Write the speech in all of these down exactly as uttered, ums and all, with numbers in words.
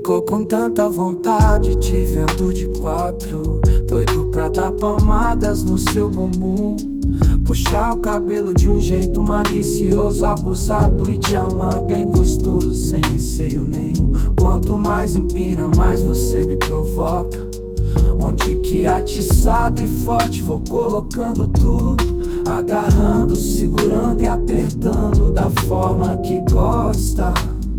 Ficou com tanta vontade, te vendo de quatro, doido pra dar palmadas no seu bumbum. Puxar o cabelo de um jeito malicioso, abusado e te amar bem gostoso, sem receio nenhum. Quanto mais empina, mais você me provoca. Onde que atiçado e forte vou colocando tudo, agarrando, segurando e apertando da forma que gosta.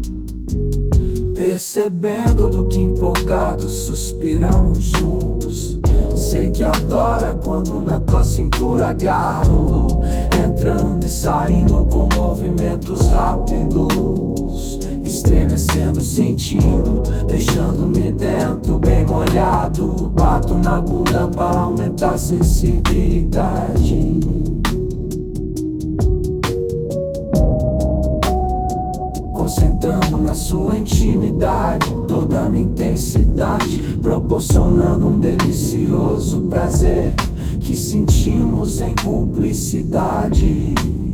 Percebendo do que empolgados suspiramos juntos. Sei que adora quando na tua cintura agarro, entrando e saindo com movimentos rápidos, estremecendo, sentindo, deixando-me dentro bem molhado. Bato na bunda para aumentar a sensibilidade. Concentrando na sua intimidade, toda a minha intensidade, proporcionando um delicioso prazer que sentimos em cumplicidade.